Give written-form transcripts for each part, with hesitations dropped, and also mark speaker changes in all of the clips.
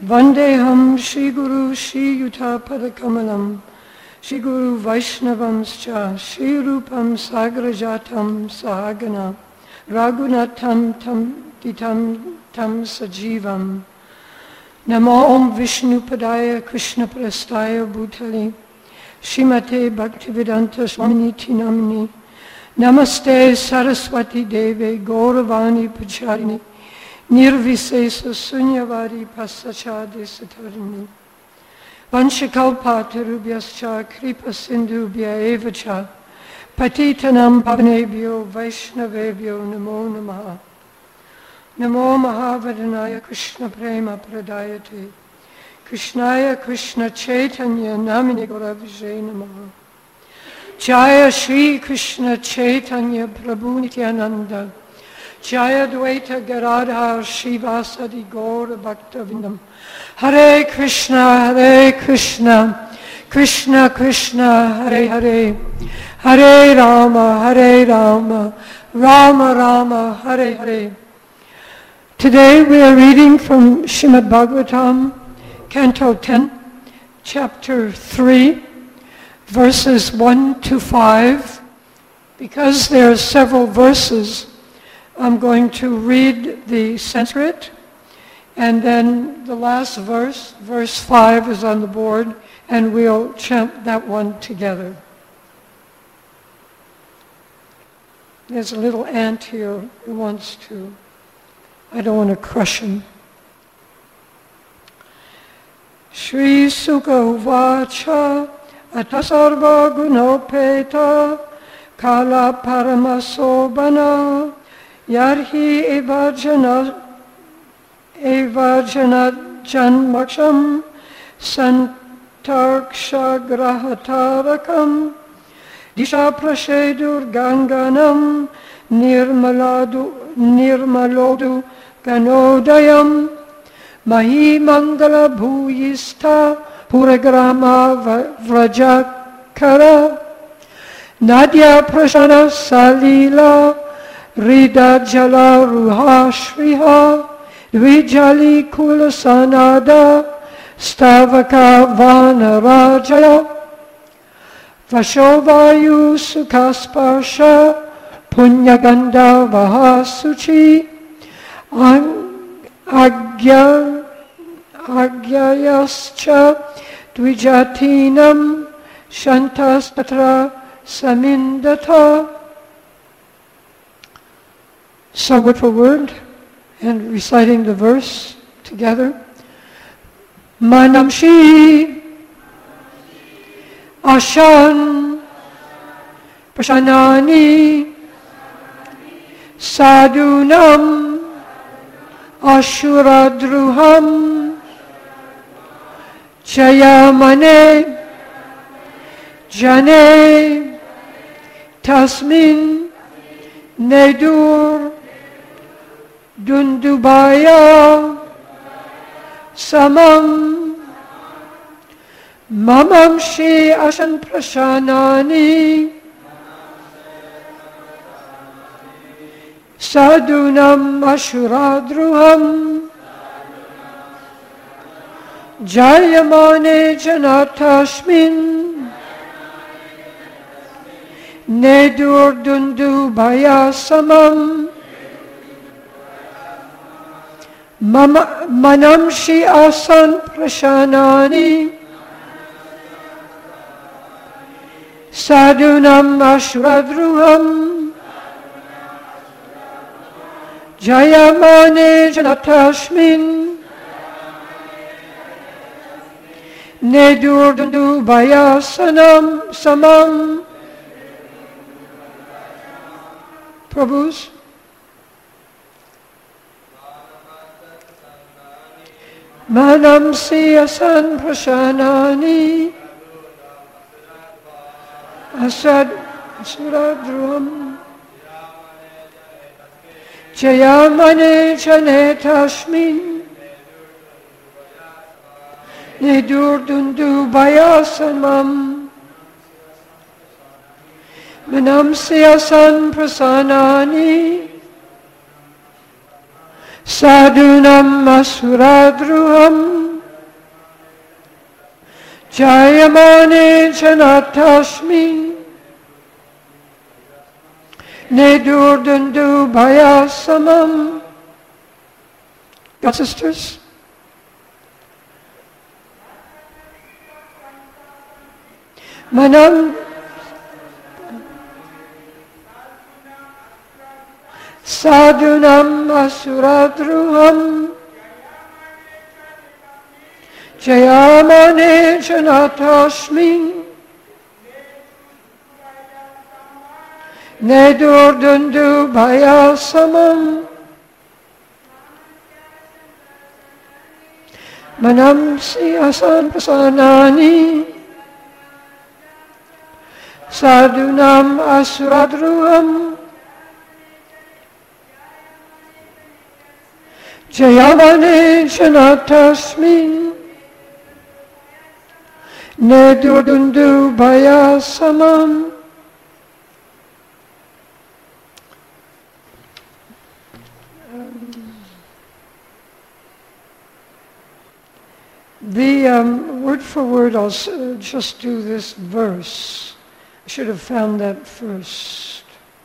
Speaker 1: Vandeham Shri Guru Shri Yuta Padakamalam Shri Guru Vaishnavamscha Shri Rupam Sagrajatam Sahagana Raghunatham Tam Ditam Tam Sajivam Namo Om Vishnu Padaya Krishna Prastaya Bhutali Shrimate Bhaktivedanta Swaminiti Namini Namaste Saraswati Deve Gauravani Pacharini Nirvisesa Sunyavari Pasachade Satarini Vanchakalpatarubhyascha Kripa Sindhubhya Evacha Patitanam Pavanebhyo Vaishnavebhyo Namo Namaha Namo Mahavadanaya Krishna Prema Pradayate Krishnaya Krishna Chaitanya Namini Gauravijay Namaha Jaya Shri Krishna Chaitanya Prabhu Nityananda Jaya Dvaita Gadadhar Shivasadi Gaura Bhaktavindam Hare Krishna Krishna Krishna Hare Hare Hare Rama Rama Rama Hare Hare. Today we are reading from Srimad Bhagavatam, Canto 10, Chapter 3, verses 1 to 5. Because there are several verses, I'm going to read the Sanskrit, and then the last verse, verse 5, is on the board, and we'll chant that one together. There's a little ant here who wants to, I don't want to crush him. Shri Sukha Uvacha Atasarva Gunopeta Kala Paramasobana Yarhi Evajana Janmaksham Santarksha Grahatarakam Disha Prashedur Ganganam Nirmalodu Ganodayam Mahi Mangala Bhuyista Puragrama Vrajakara Nadya Prashana Salila Rida Jala Ruha Shriha Dvijali Kulasanada Stavaka Vanarajaya Vashovayu Sukasparsha Punyaganda Vahasuchi Agyayascha Dvijatinam Shantastatra Samindata. So word for word, and reciting the verse together. Manamshi Ashan Prashanani Sadunam Ashuradruham Jayamane Jane Tasmin Nedur Dundubaya Samam Mamamshi Ashan Prashanani Sadunam Ashuradruham Jayamane Janatashmin Nedur Dundubaya Samam Manamshi Asan Prashanani Sadunam Ashradruham Jayamane Janatashmin Nedur Dundubaya Samam. Prabhus. Manamsi Asan Prashanani Asad Suradruham Jayamane Janetashmin Nedur Dundubaya Samam Manamsi Asan Prasanani Sadunam Asuradruham Jayamane Janatashmi Nedurdundu Bhayasamam. God, sisters? Manam Sadhunam Asuradruham Jayamane Janatashmi Nedurdundu Bhayasamam Manamsi Asan Pasanani Sadhunam Asuradruham Jayamane Janatasmi Nedurdundu Bhayasamam. The word for word, I'll just do this verse. I should have found that first.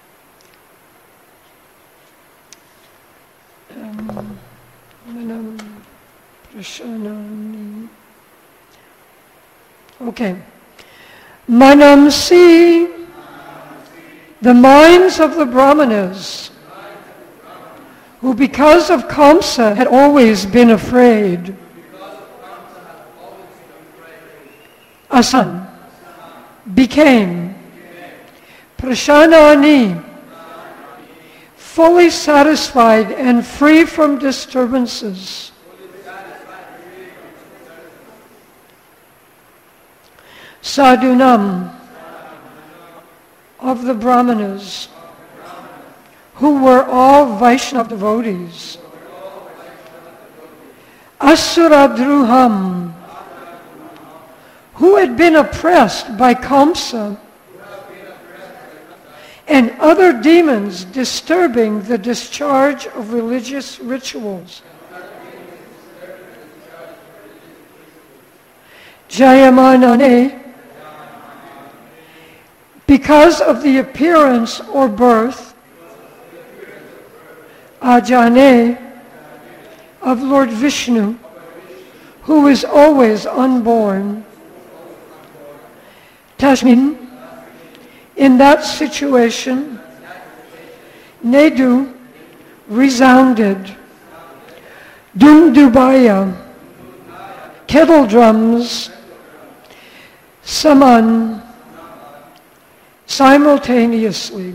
Speaker 1: Okay. Manamsi, the minds of the Brahmanas, who because of Kamsa had always been afraid. Asan became Prashanani, fully satisfied and free from disturbances. Sadhunam, of the Brahmanas, who were all Vaishnava devotees. Asuradruham, who had been oppressed by Kamsa and other demons disturbing the discharge of religious rituals. Jayamanane, because of the appearance or birth, Ajane, of Lord Vishnu, who is always unborn. Tashmin, in that situation, Nedu resounded. Dundubaya, kettle drums, Saman, simultaneously.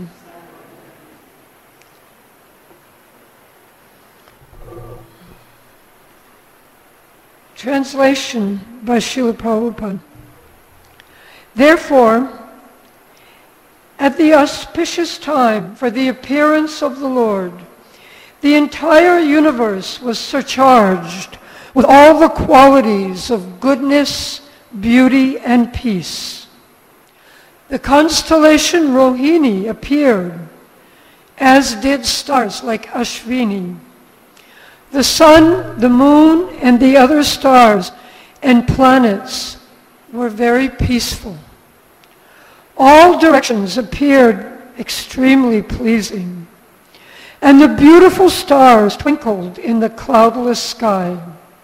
Speaker 1: Translation by Srila Prabhupada. Therefore, at the auspicious time for the appearance of the Lord, the entire universe was surcharged with all the qualities of goodness, beauty, and peace. The constellation Rohini appeared, as did stars like Ashvini. The sun, the moon, and the other stars and planets were very peaceful. All directions appeared extremely pleasing, and the beautiful stars twinkled in the cloudless sky.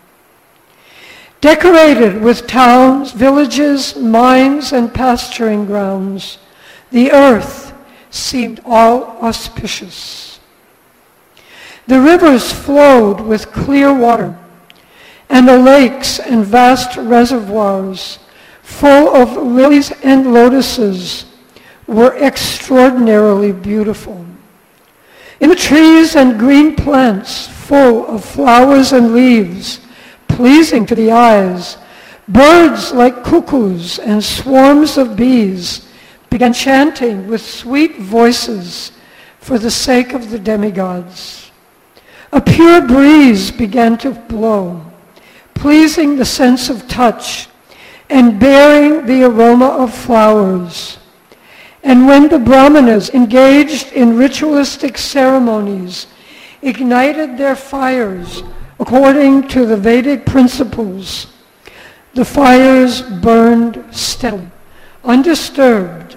Speaker 1: Decorated with towns, villages, mines, and pasturing grounds, the earth seemed all auspicious. The rivers flowed with clear water, and the lakes and vast reservoirs full of lilies and lotuses were extraordinarily beautiful. In the trees and green plants full of flowers and leaves, pleasing to the eyes, birds like cuckoos and swarms of bees began chanting with sweet voices for the sake of the demigods. A pure breeze began to blow, pleasing the sense of touch and bearing the aroma of flowers. And when the Brahmanas engaged in ritualistic ceremonies, ignited their fires according to the Vedic principles, The fires burned steadily, undisturbed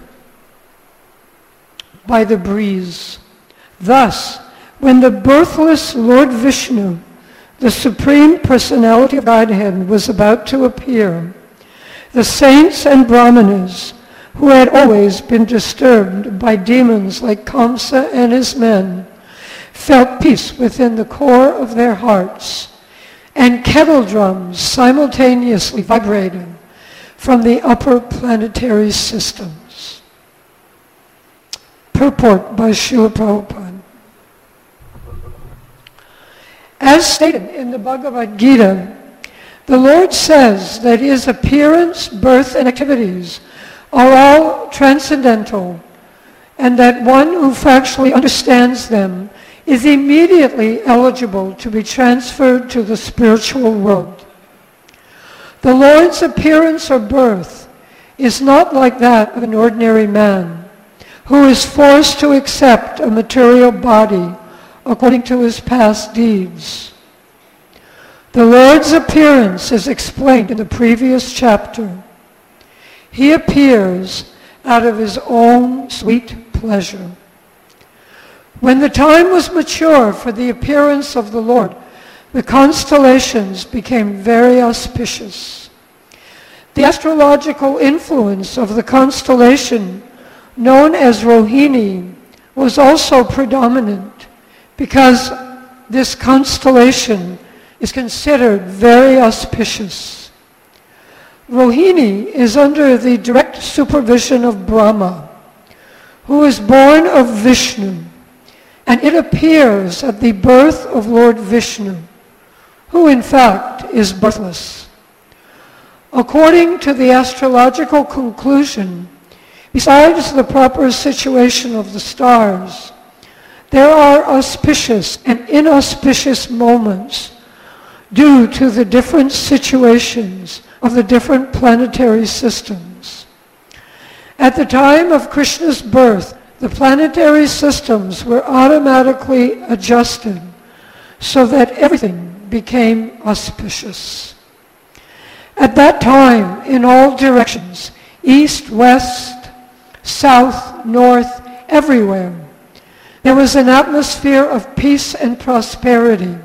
Speaker 1: by the breeze. Thus, when the birthless Lord Vishnu, the Supreme Personality of Godhead, was about to appear, the saints and brahmanas, who had always been disturbed by demons like Kamsa and his men, felt peace within the core of their hearts, and kettle drums simultaneously vibrated from the upper planetary systems. Purport by Srila Prabhupada. As stated in the Bhagavad Gita, the Lord says that his appearance, birth, and activities are all transcendental, and that one who factually understands them is immediately eligible to be transferred to the spiritual world. The Lord's appearance or birth is not like that of an ordinary man who is forced to accept a material body according to his past deeds. The Lord's appearance is explained in the previous chapter. He appears out of his own sweet pleasure. When the time was mature for the appearance of the Lord, the constellations became very auspicious. The astrological influence of the constellation known as Rohini was also predominant because this constellation is considered very auspicious. Rohini is under the direct supervision of Brahma, who is born of Vishnu, and it appears at the birth of Lord Vishnu, who in fact is birthless. According to the astrological conclusion, besides the proper situation of the stars, there are auspicious and inauspicious moments due to the different situations of the different planetary systems. At the time of Krishna's birth, the planetary systems were automatically adjusted so that everything became auspicious. At that time, in all directions, east, west, south, north, everywhere, there was an atmosphere of peace and prosperity.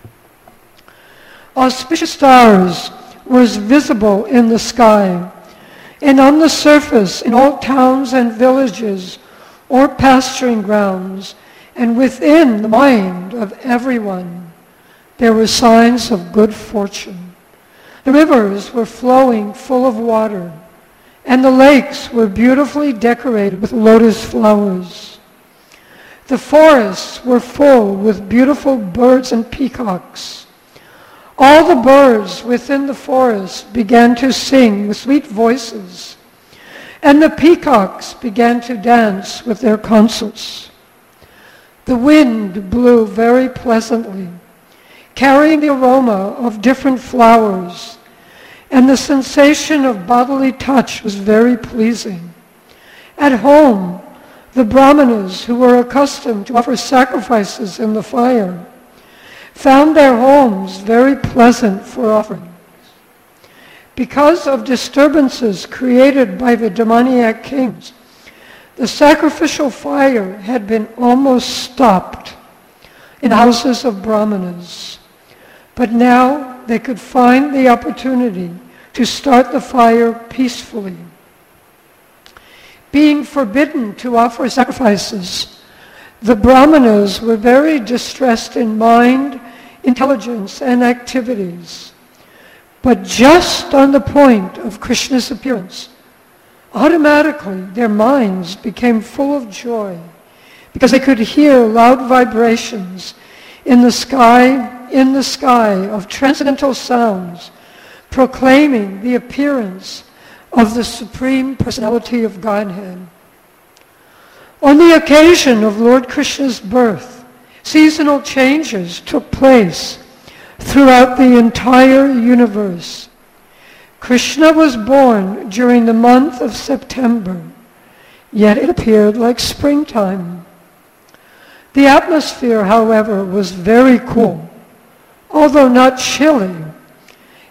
Speaker 1: Auspicious stars were visible in the sky, and on the surface in all towns and villages or pasturing grounds, and within the mind of everyone, there were signs of good fortune. The rivers were flowing full of water, and the lakes were beautifully decorated with lotus flowers. The forests were full with beautiful birds and peacocks. All the birds within the forest began to sing with sweet voices, and the peacocks began to dance with their consorts. The wind blew very pleasantly, carrying the aroma of different flowers, and the sensation of bodily touch was very pleasing. At home, the brahmanas, who were accustomed to offer sacrifices in the fire, found their homes very pleasant for offerings. Because of disturbances created by the demoniac kings, the sacrificial fire had been almost stopped in houses of brahmanas. But now they could find the opportunity to start the fire peacefully. Being forbidden to offer sacrifices, the brahmanas were very distressed in mind, intelligence, and activities. But just on the point of Krishna's appearance, automatically their minds became full of joy because they could hear loud vibrations in the sky of transcendental sounds proclaiming the appearance of the Supreme Personality of Godhead. On the occasion of Lord Krishna's birth, seasonal changes took place throughout the entire universe. Krishna was born during the month of September, yet it appeared like springtime. The atmosphere, however, was very cool, although not chilly,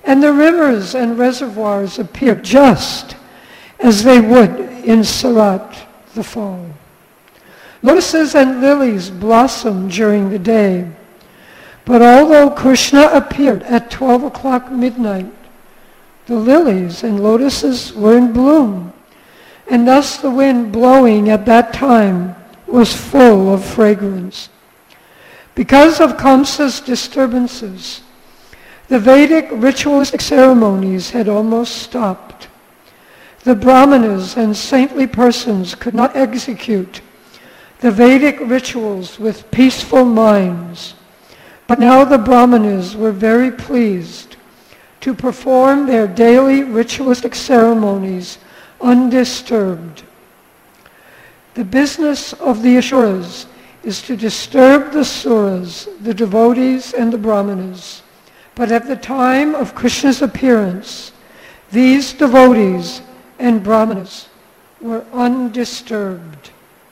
Speaker 1: and the rivers and reservoirs appear just as they would in Sarat, the fall. Lotuses and lilies blossom during the day, but although Krishna appeared at 12 o'clock midnight, the lilies and lotuses were in bloom, and thus the wind blowing at that time was full of fragrance. Because of Kamsa's disturbances, the Vedic ritualistic ceremonies had almost stopped. The brahmanas and saintly persons could not execute the Vedic rituals with peaceful minds, but now the brahmanas were very pleased to perform their daily ritualistic ceremonies undisturbed. The business of the Asuras is to disturb the Suras, the devotees and the brahmanas. But at the time of Krishna's appearance, these devotees and brahmanas were undisturbed.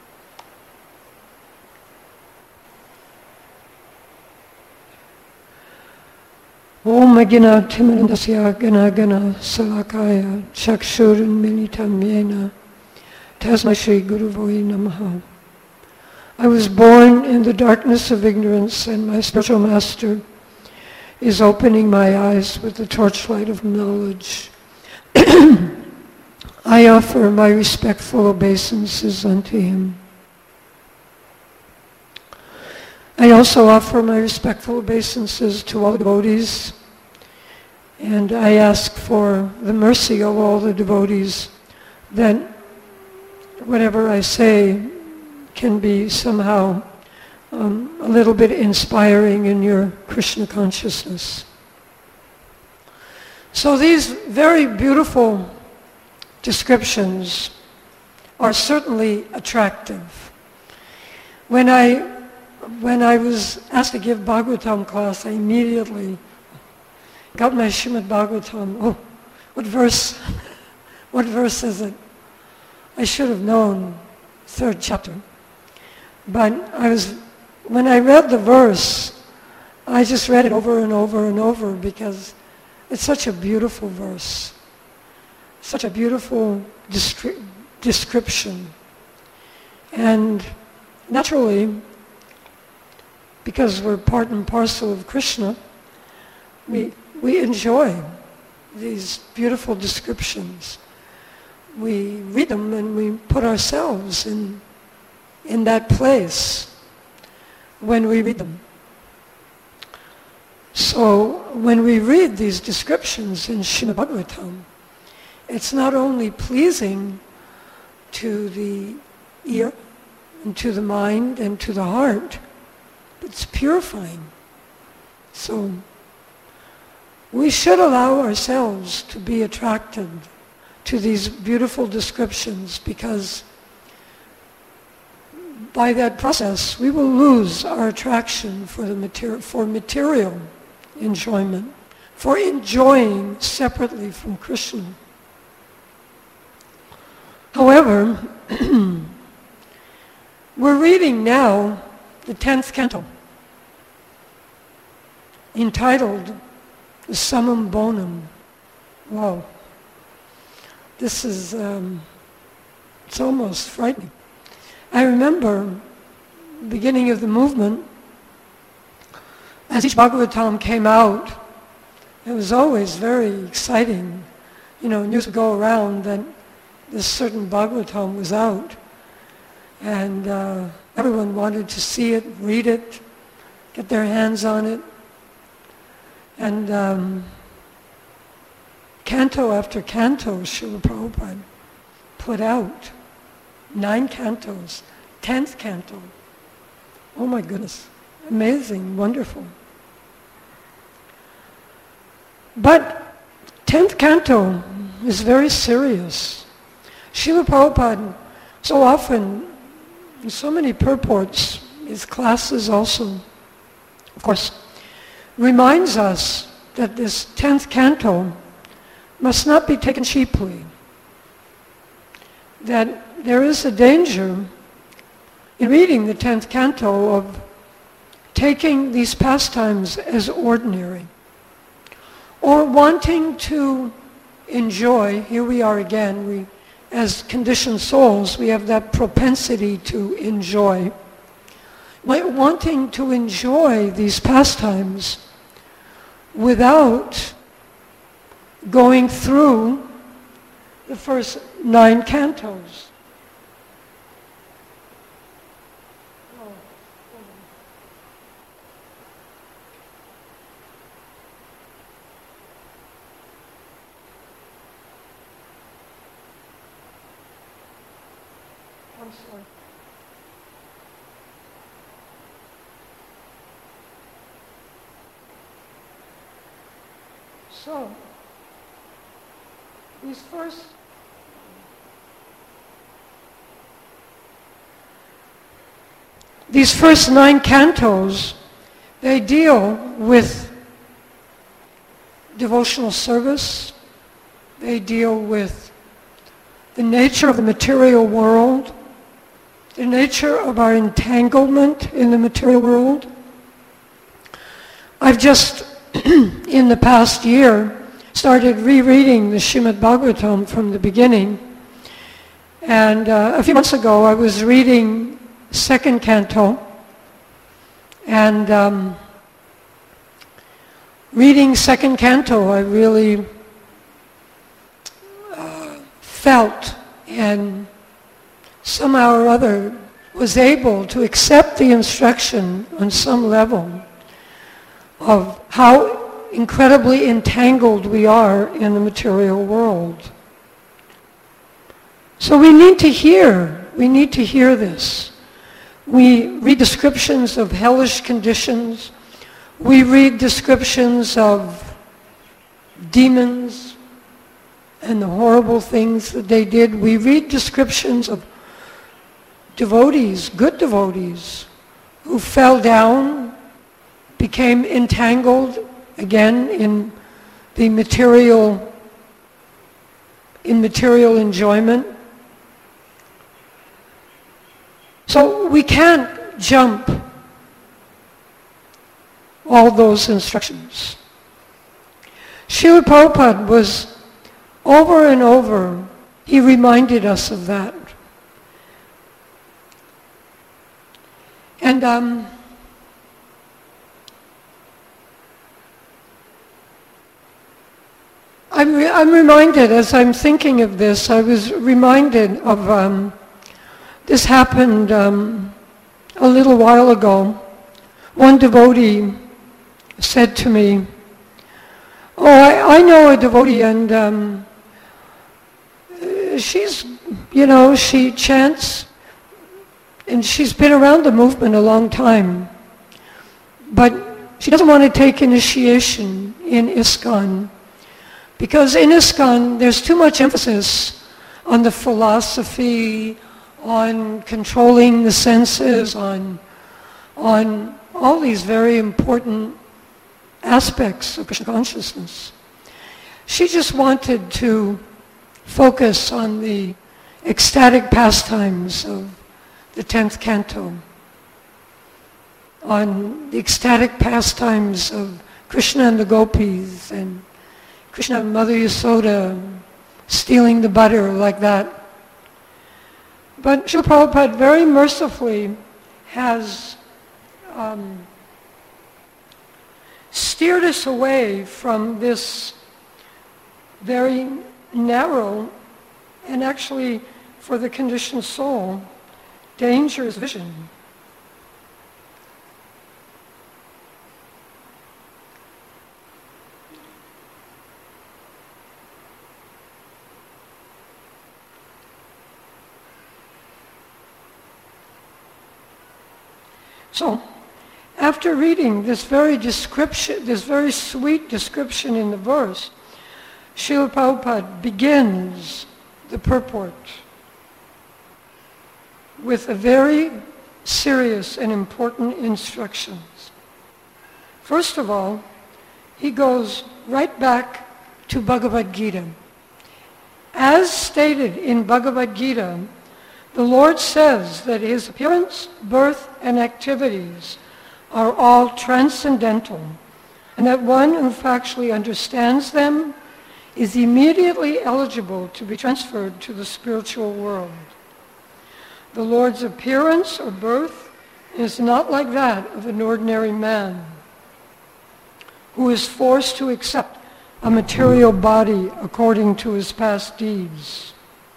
Speaker 1: Om Agina Timirandasya Gana Gana Salakaya Chakshurin Militam Yena Tasmai Shri Guruvoi Namaha. I was born in the darkness of ignorance, and my spiritual master is opening my eyes with the torchlight of knowledge. I offer my respectful obeisances unto him. I also offer my respectful obeisances to all the devotees, and I ask for the mercy of all the devotees that whatever I say can be somehow a little bit inspiring in your Krishna consciousness. So these very beautiful descriptions are certainly attractive. When I was asked to give Bhagavatam class, I immediately got my Srimad Bhagavatam. Oh, what verse? What verse is it? I should have known, 3rd chapter. But when I read the verse, I just read it over and over and over because it's such a beautiful verse, such a beautiful description. And naturally, because we're part and parcel of Krishna, we enjoy these beautiful descriptions. We read them and we put ourselves in that place when we read them. So when we read these descriptions in Srimad Bhagavatam, it's not only pleasing to the ear and to the mind and to the heart, but it's purifying. So we should allow ourselves to be attracted to these beautiful descriptions, because by that process we will lose our attraction for material enjoyment, for enjoying separately from Krishna. However, we're reading now the 10th canto, entitled the Summum Bonum. Wow. This is, it's almost frightening. I remember the beginning of the movement, as each Bhagavatam came out, it was always very exciting. You know, news would go around that this certain Bhagavatam was out, and everyone wanted to see it, read it, get their hands on it. And canto after canto, Srila Prabhupada put out 9 cantos, 10th canto. Oh my goodness, amazing, wonderful. But 10th canto is very serious. Srila Prabhupada so often, in so many purports, his classes also, of course, reminds us that this 10th canto must not be taken cheaply. That there is a danger in reading the 10th canto of taking these pastimes as ordinary. or wanting to enjoy. Here we are again. As conditioned souls, we have that propensity to enjoy. Wanting to enjoy these pastimes without going through the first 9 cantos. I'm sorry. So, these first 9 cantos, they deal with devotional service. They deal with the nature of the material world, the nature of our entanglement in the material world. I've just, in the past year, started rereading the Srimad Bhagavatam from the beginning. And a few months ago, I was reading 2nd canto. And reading 2nd canto, I really felt and somehow or other was able to accept the instruction on some level of how incredibly entangled we are in the material world. So we need to hear this. We read descriptions of hellish conditions. We read descriptions of demons and the horrible things that they did. We read descriptions of devotees, good devotees, who fell down, became entangled again in the material enjoyment. So we can't jump all those instructions. Srila Prabhupada was over and over, he reminded us of that. And I'm reminded, as I'm thinking of this, I was reminded of, this happened a little while ago. One devotee said to me, "Oh, I know a devotee, and she's, she chants, and she's been around the movement a long time, but she doesn't want to take initiation in ISKCON, because in ISKCON there's too much emphasis on the philosophy, on controlling the senses, on all these very important aspects of Krishna consciousness. She just wanted to focus on the ecstatic pastimes of the 10th canto, on the ecstatic pastimes of Krishna and the gopis, and Krishna and Mother Yasoda stealing the butter like that. But Srila Prabhupada very mercifully has steered us away from this very narrow and actually, for the conditioned soul, dangerous vision. So, after reading this very sweet description in the verse, Srila Prabhupada begins the purport with a very serious and important instructions. First of all, he goes right back to Bhagavad Gita. As stated in Bhagavad Gita, the Lord says that his appearance, birth, and activities are all transcendental, and that one who factually understands them is immediately eligible to be transferred to the spiritual world. The Lord's appearance or birth is not like that of an ordinary man who is forced to accept a material body according to his past deeds.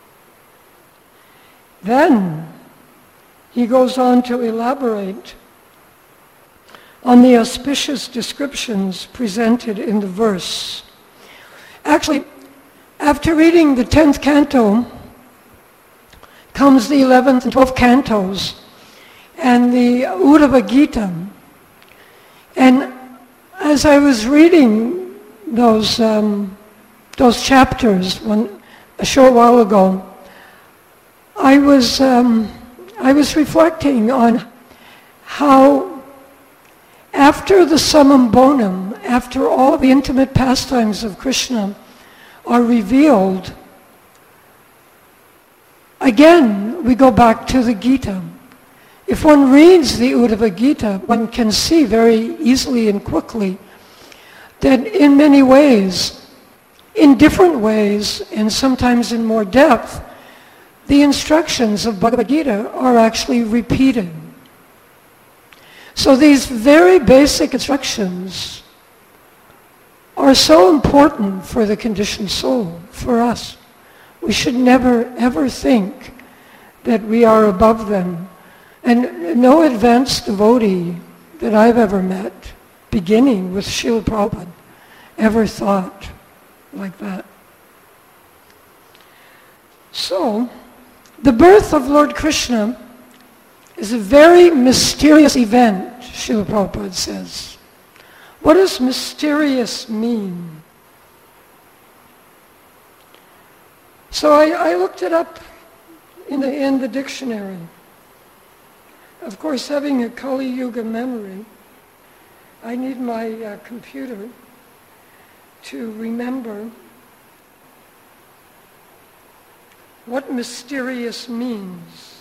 Speaker 1: Then he goes on to elaborate on the auspicious descriptions presented in the verse. Actually, after reading the 10th canto comes the 11th and 12th cantos and the Uddhava Gita. And as I was reading those chapters a short while ago, I was reflecting on how after the summum bonum, after all the intimate pastimes of Krishna are revealed, again we go back to the Gita. If one reads the Uddhava Gita, one can see very easily and quickly that in many ways, in different ways, and sometimes in more depth, the instructions of Bhagavad Gita are actually repeated. So these very basic instructions are so important for the conditioned soul, for us. We should never, ever think that we are above them. And no advanced devotee that I've ever met, beginning with Srila Prabhupada, ever thought like that. So, the birth of Lord Krishna is a very mysterious event, Srila Prabhupada says. What does mysterious mean? So I looked it up in the dictionary. Of course, having a Kali Yuga memory, I need my computer to remember what mysterious means.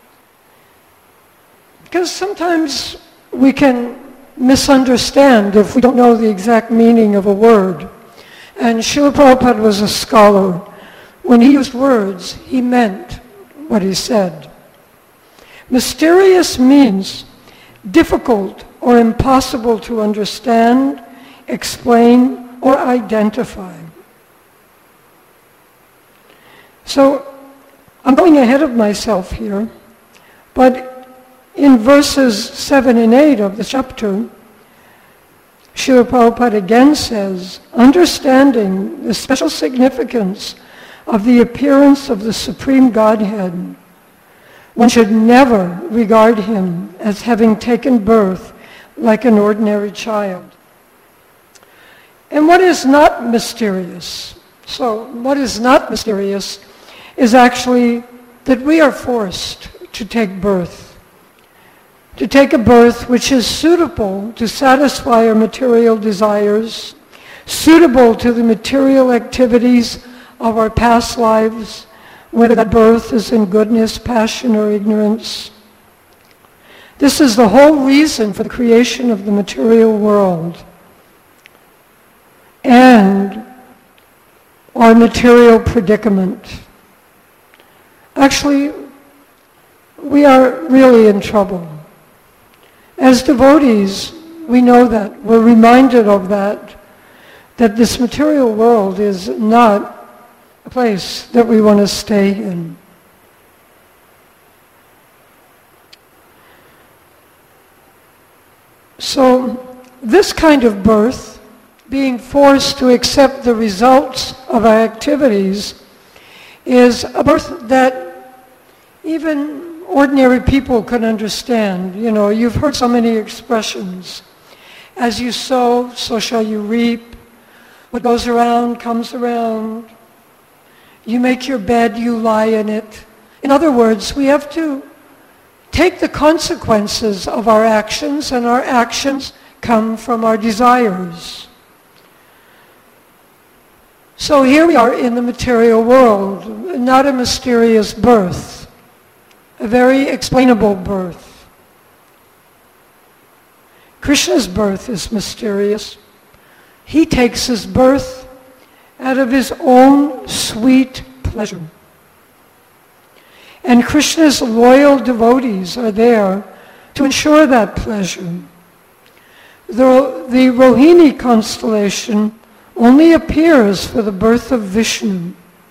Speaker 1: Because sometimes we can misunderstand if we don't know the exact meaning of a word. And Srila Prabhupada was a scholar. When he used words, he meant what he said. Mysterious means difficult or impossible to understand, explain, or identify. So, I'm going ahead of myself here, but in verses 7 and 8 of the chapter, Srila Prabhupada again says, understanding the special significance of the appearance of the Supreme Godhead, one should never regard him as having taken birth like an ordinary child. And what is not mysterious? So what is not mysterious is actually that we are forced to take birth. To take a birth which is suitable to satisfy our material desires, suitable to the material activities of our past lives, whether that birth is in goodness, passion, or ignorance. This is the whole reason for the creation of the material world and our material predicament. Actually, we are really in trouble. As devotees, we know that. We're reminded of that this material world is not a place that we want to stay in. So this kind of birth, being forced to accept the results of our activities, is a birth that even ordinary people can understand. You know, you've heard so many expressions. As you sow, so shall you reap. What goes around comes around. You make your bed, you lie in it. In other words, we have to take the consequences of our actions, and our actions come from our desires. So here we are in the material world, not a mysterious birth, a very explainable birth. Krishna's birth is mysterious. he takes his birth out of his own sweet pleasure. And Krishna's loyal devotees are there to ensure that pleasure. The Rohini constellation only appears for the birth of Vishnu.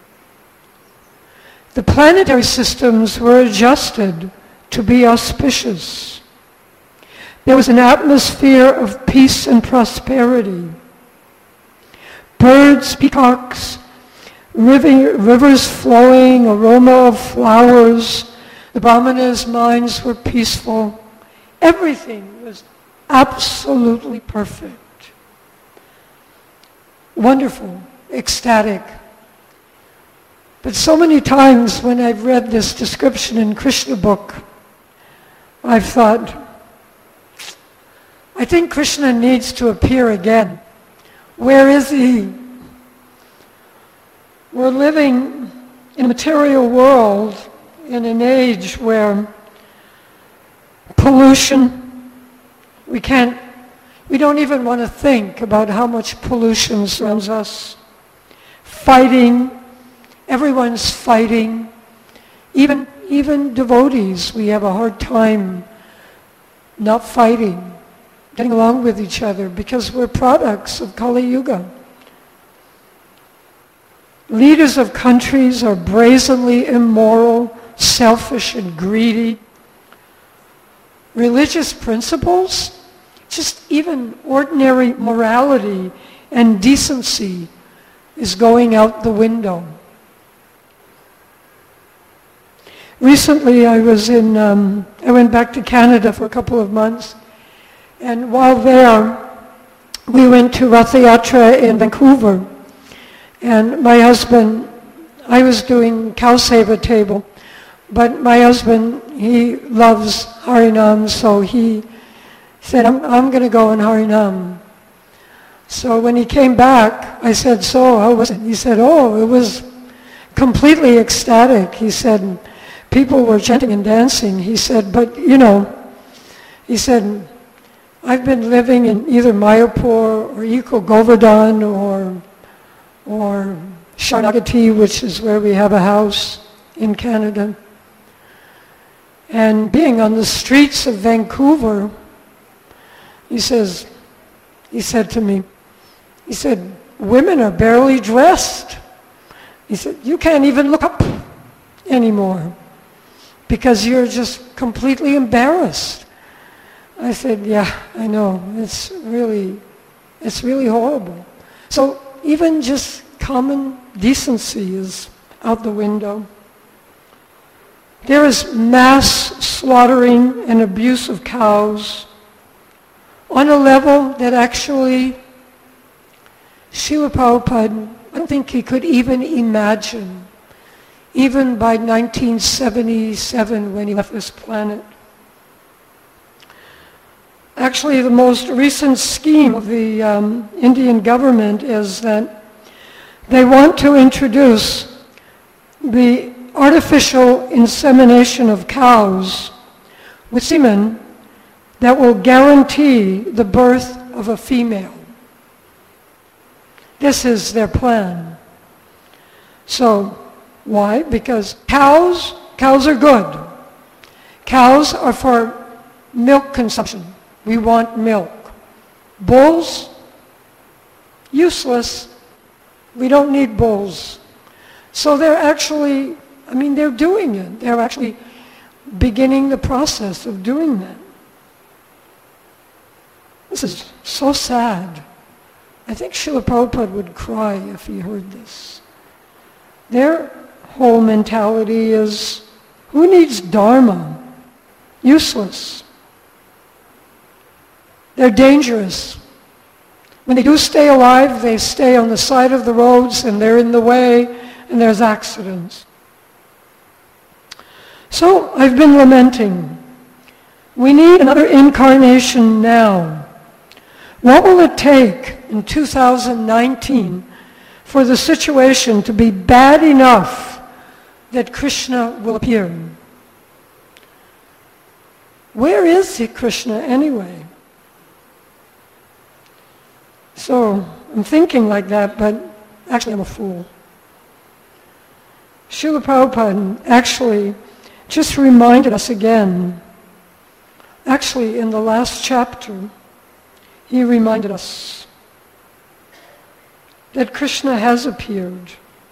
Speaker 1: The planetary systems were adjusted to be auspicious. There was an atmosphere of peace and prosperity. Birds, peacocks, rivers flowing, aroma of flowers. The Brahmanas' minds were peaceful. Everything was absolutely perfect. Wonderful, ecstatic. But so many times when I've read this description in Krishna book, I've thought, I think Krishna needs to appear again. Where is he? We're living in a material world in an age where pollution, we don't even want to think about how much pollution surrounds us. Fighting, everyone's fighting. Even devotees, we have a hard time not fighting, getting along with each other because we're products of Kali Yuga. Leaders of countries are brazenly immoral, selfish and greedy. Religious principles, just even ordinary morality and decency is going out the window. Recently I went back to Canada for a couple of months, and while there we went to Rath Yatra in Vancouver, and my husband, I was doing cow seva table, but my husband, he loves Harinam, so he said, I'm going to go in Harinam. So when he came back, I said, so how was it? He said, oh, it was completely ecstatic. He said, people were chanting and dancing. He said, but he said, I've been living in either Mayapur or Eco Govardhan or Sharanagati, which is where we have a house in Canada. And being on the streets of Vancouver, he said to me, he said, women are barely dressed. He said, you can't even look up anymore because you're just completely embarrassed. I said, yeah, I know. It's really horrible. So even just common decency is out the window. There is mass slaughtering and abuse of cows on a level that actually Srila Prabhupada, I don't think he could even imagine, even by 1977 when he left this planet. Actually, the most recent scheme of the Indian government is that they want to introduce the artificial insemination of cows with semen that will guarantee the birth of a female. This is their plan. So, why? Because cows are good. Cows are for milk consumption. We want milk. Bulls, useless. We don't need bulls. So they're actually, they're doing it. They're actually beginning the process of doing that. This is so sad. I think Srila Prabhupada would cry if he heard this. Their whole mentality is, who needs dharma? Useless. They're dangerous. When they do stay alive, they stay on the side of the roads and they're in the way and there's accidents. So I've been lamenting. We need another incarnation now. What will it take in 2019 for the situation to be bad enough that Krishna will appear? Where is Krishna anyway? So I'm thinking like that, but actually I'm a fool. Srila Prabhupada actually just reminded us again. Actually, in the last chapter, he reminded us that Krishna has appeared.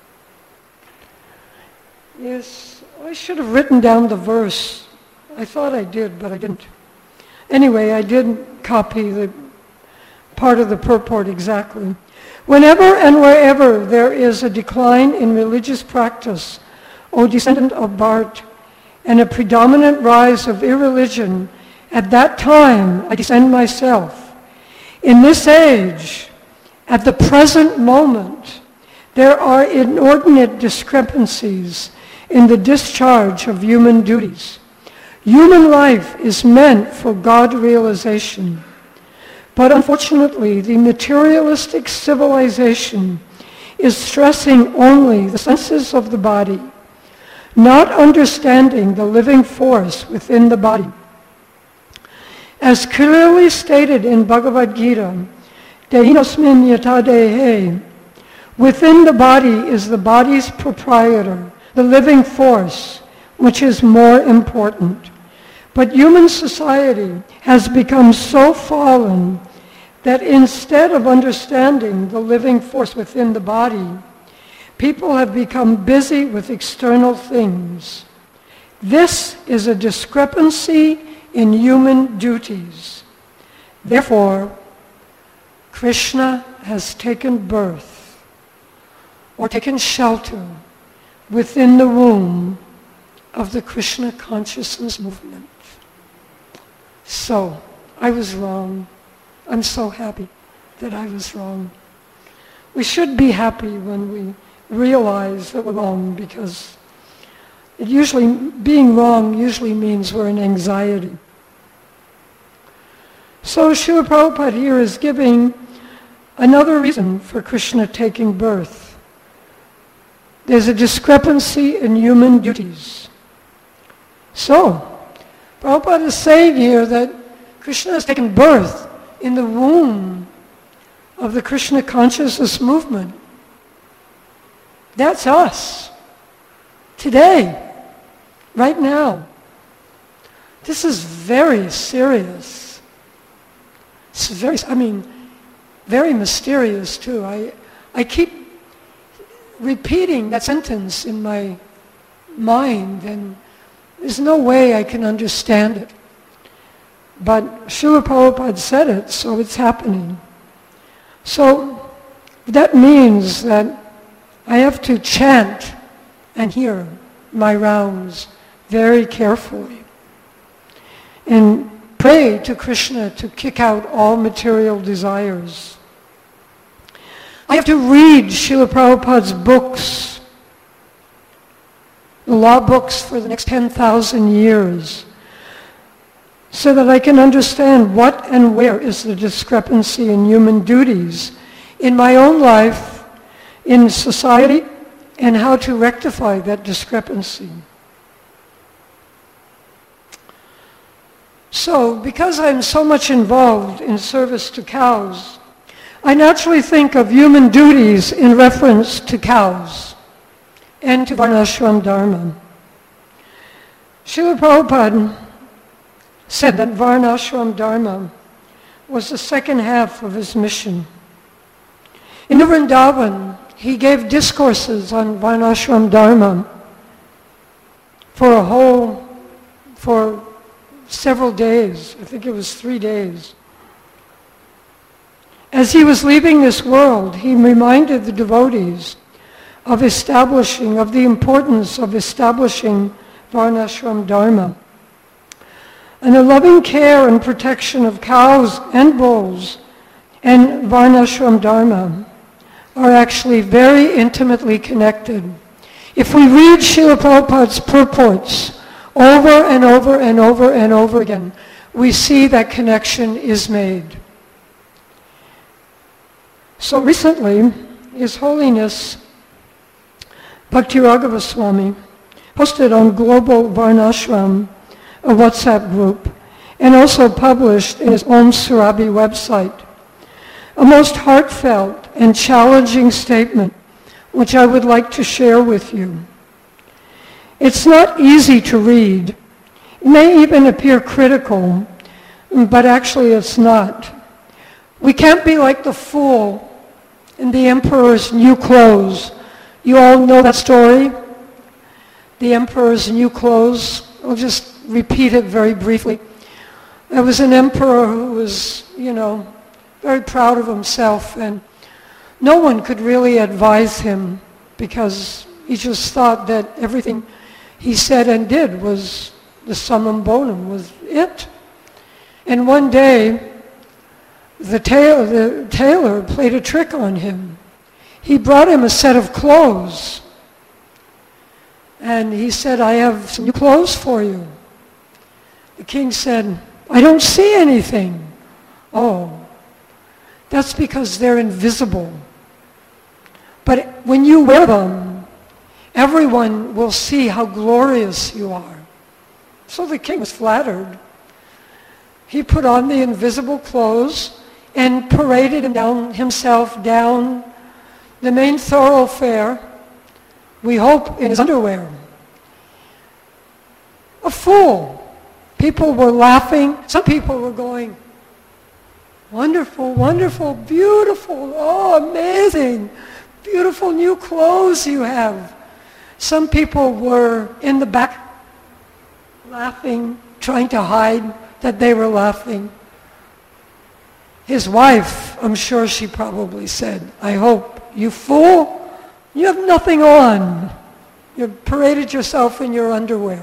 Speaker 1: Yes, I should have written down the verse. I thought I did, but I didn't. Anyway, I did copy the part of the purport exactly. Whenever and wherever there is a decline in religious practice, O descendant of Bharat, and a predominant rise of irreligion, at that time I descend myself. In this age, at the present moment, there are inordinate discrepancies in the discharge of human duties. Human life is meant for God realization. But unfortunately, the materialistic civilization is stressing only the senses of the body, not understanding the living force within the body. As clearly stated in Bhagavad Gita, Dehinosmin yata dehe, within the body is the body's proprietor, the living force, which is more important. But human society has become so fallen that instead of understanding the living force within the body, people have become busy with external things. This is a discrepancy in human duties. Therefore, Krishna has taken birth or taken shelter within the womb of the Krishna consciousness movement. So, I was wrong. I'm so happy that I was wrong. We should be happy when we realize that we're wrong, because being wrong usually means we're in anxiety. So Srila Prabhupada here is giving another reason for Krishna taking birth. There's a discrepancy in human duties. So, Prabhupada is saying here that Krishna has taken birth in the womb of the Krishna consciousness movement. That's us. Today. Right now. This is very serious. It's very mysterious too. I keep repeating that sentence in my mind, and there's no way I can understand it. But Srila Prabhupada said it, so it's happening. So that means that I have to chant and hear my rounds very carefully and pray to Krishna to kick out all material desires. I have to read Srila Prabhupada's books, the law books for the next 10,000 years, so that I can understand what and where is the discrepancy in human duties in my own life, in society, and how to rectify that discrepancy. So, because I'm so much involved in service to cows, I naturally think of human duties in reference to cows and to Varnashram Dharma. Srila Prabhupada said that Varnashram Dharma was the second half of his mission. In Vrindavan, he gave discourses on Varnashram Dharma for several days. I think it was 3 days. As he was leaving this world, he reminded the devotees of the importance of establishing Varnashram Dharma. And the loving care and protection of cows and bulls and Varnashram Dharma are actually very intimately connected. If we read Srila Prabhupada's purports over and over and over and over again, we see that connection is made. So recently, His Holiness Bhakti-Raghava Swami posted on Global Varnashram a WhatsApp group, and also published in his Om Surabi website a most heartfelt and challenging statement, which I would like to share with you. It's not easy to read. It may even appear critical, but actually it's not. We can't be like the fool in the emperor's new clothes. You all know that story? The emperor's new clothes. I'll just repeat it very briefly. There was an emperor who was, very proud of himself, and no one could really advise him because he just thought that everything he said and did was the summum bonum, was it. And one day, the tailor played a trick on him. He brought him a set of clothes, and he said, "I have some new clothes for you." The king said, "I don't see anything." "Oh, that's because they're invisible. But when you wear them, everyone will see how glorious you are." So the king was flattered. He put on the invisible clothes and paraded himself down the main thoroughfare, we hope in his underwear. A fool. People were laughing. Some people were going, "Wonderful, wonderful, beautiful, oh, amazing, beautiful new clothes you have." Some people were in the back laughing, trying to hide that they were laughing. His wife, I'm sure she probably said, "I hope, you fool, you have nothing on. You paraded yourself in your underwear."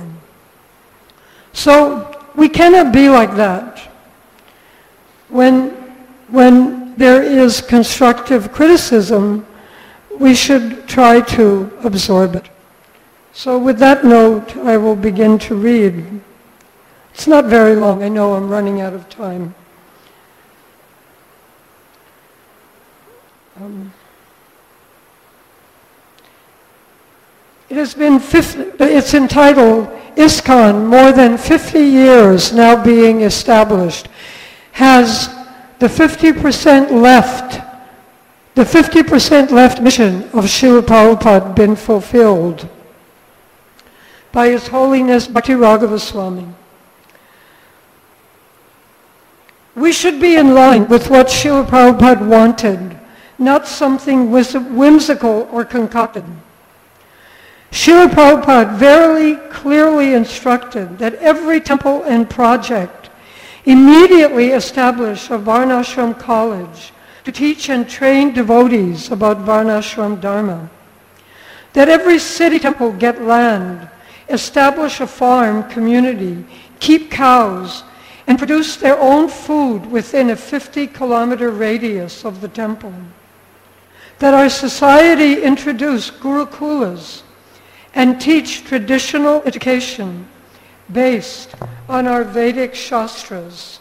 Speaker 1: So we cannot be like that. When there is constructive criticism, we should try to absorb it. So with that note, I will begin to read. It's not very long. I know I'm running out of time. It's entitled, ISKCON, more than 50 years now being established. Has the 50% left mission of Srila Prabhupada been fulfilled? By His Holiness Bhakti-Raghava Swami. We should be in line with what Srila Prabhupada wanted, not something whimsical or concocted. Srila Prabhupada very clearly instructed that every temple and project immediately establish a Varnashram college to teach and train devotees about Varnashram Dharma. That every city temple get land, establish a farm community, keep cows, and produce their own food within a 50-kilometer radius of the temple. That our society introduce gurukulas and teach traditional education based on our Vedic Shastras.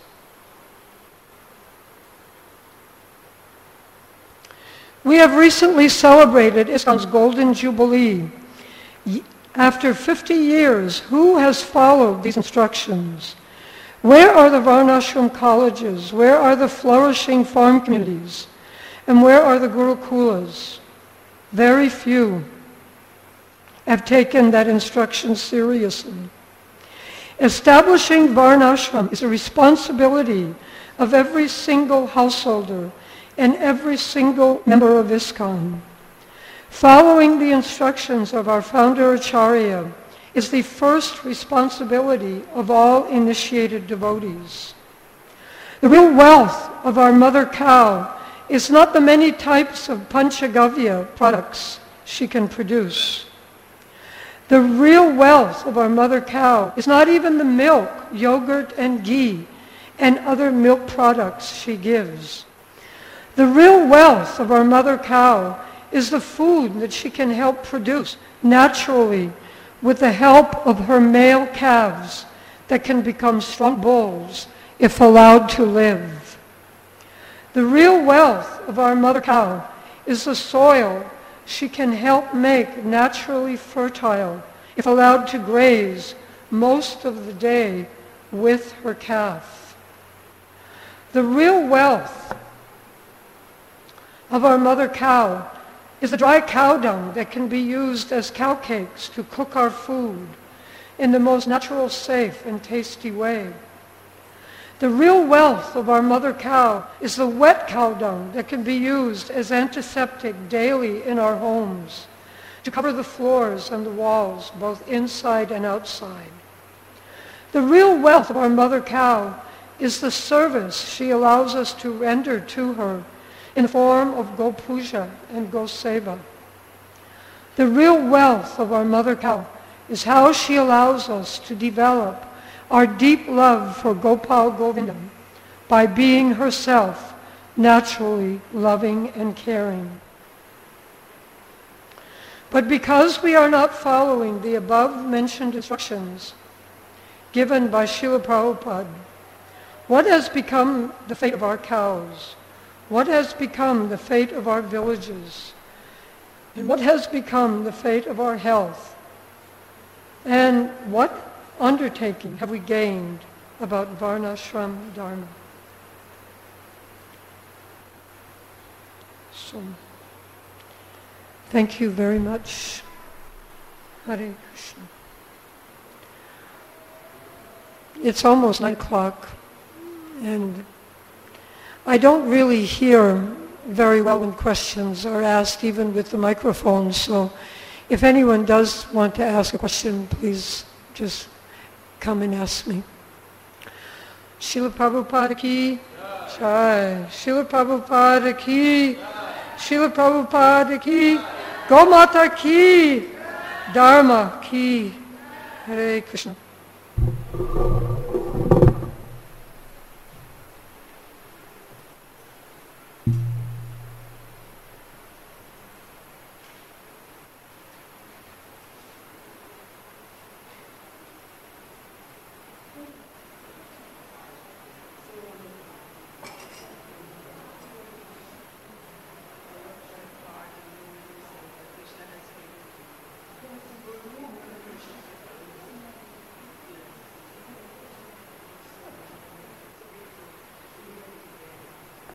Speaker 1: We have recently celebrated ISKCON's Golden Jubilee. After 50 years, who has followed these instructions? Where are the Varnashram colleges? Where are the flourishing farm communities? And where are the gurukulas? Very few have taken that instruction seriously. Establishing Varnashram is a responsibility of every single householder and every single member of ISKCON. Following the instructions of our founder Acharya is the first responsibility of all initiated devotees. The real wealth of our mother cow is not the many types of Panchagavya products she can produce. The real wealth of our mother cow is not even the milk, yogurt, and ghee, and other milk products she gives. The real wealth of our mother cow is the food that she can help produce naturally with the help of her male calves that can become strong bulls if allowed to live. The real wealth of our mother cow is the soil she can help make naturally fertile if allowed to graze most of the day with her calf. The real wealth of our mother cow is the dry cow dung that can be used as cow cakes to cook our food in the most natural, safe, and tasty way. The real wealth of our mother cow is the wet cow dung that can be used as antiseptic daily in our homes to cover the floors and the walls, both inside and outside. The real wealth of our mother cow is the service she allows us to render to her in the form of Go Puja and Go Seva. The real wealth of our mother cow is how she allows us to develop our deep love for Gopal Govinda by being herself naturally loving and caring. But because we are not following the above-mentioned instructions given by Srila Prabhupada, what has become the fate of our cows? What has become the fate of our villages? And what has become the fate of our health? And what undertaking have we gained about Varnashram Dharma? So, thank you very much. Hare Krishna. It's almost 9 o'clock, and I don't really hear very well when questions are asked, even with the microphone. So if anyone does want to ask a question, please just come and ask me. Srila Prabhupada ki jai. Srila Prabhupada ki. Srila Prabhupada ki. Gomata ki. Dharma ki. Hare Krishna.